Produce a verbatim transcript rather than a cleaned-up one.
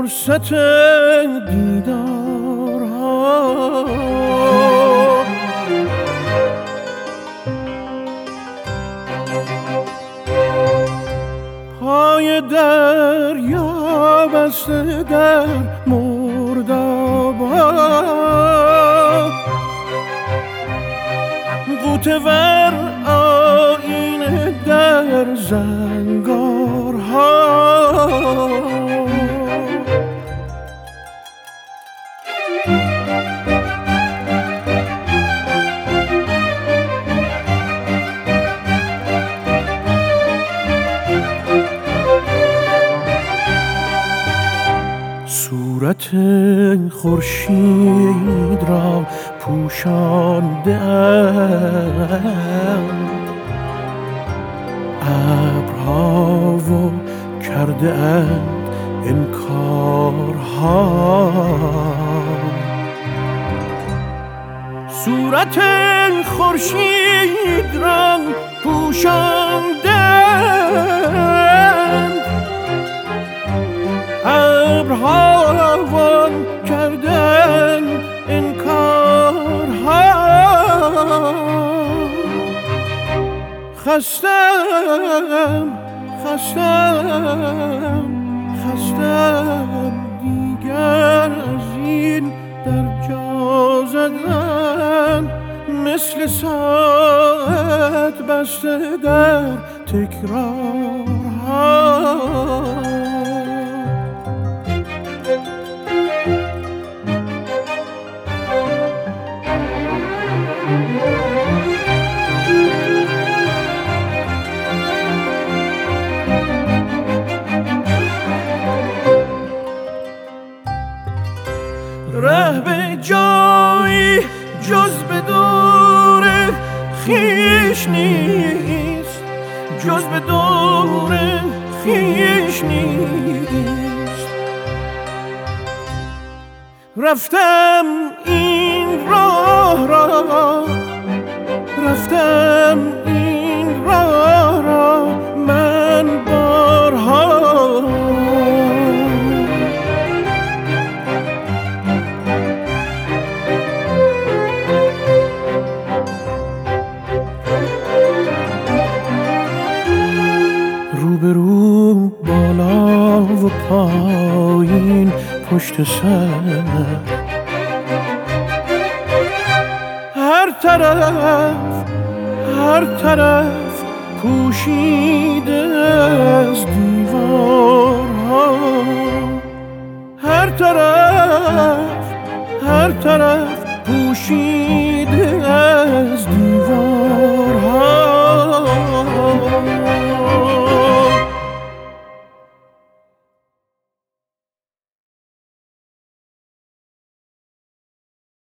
فرصت دیدارها پای دریا بسته در مردابا غوطه ور آینه در زنگارها صورت خورشید را پوشانده اند ابرها و کرده اند انکارها صورت خورشید را پوشانده اند ابرها روان کردن انکارها خستم خستم خستم دیگر از این در جا زدن مثل ساعت بسته در تکرارها ره به جایی جز به دور خویش نیست جز به دور خویش نیست رفتم این راه را رفتم این راه را من بارها روبرو بالا و پایین پشت سر هر طرف هر طرف پوشیده از دیوارها هر طرف هر طرف پوشیده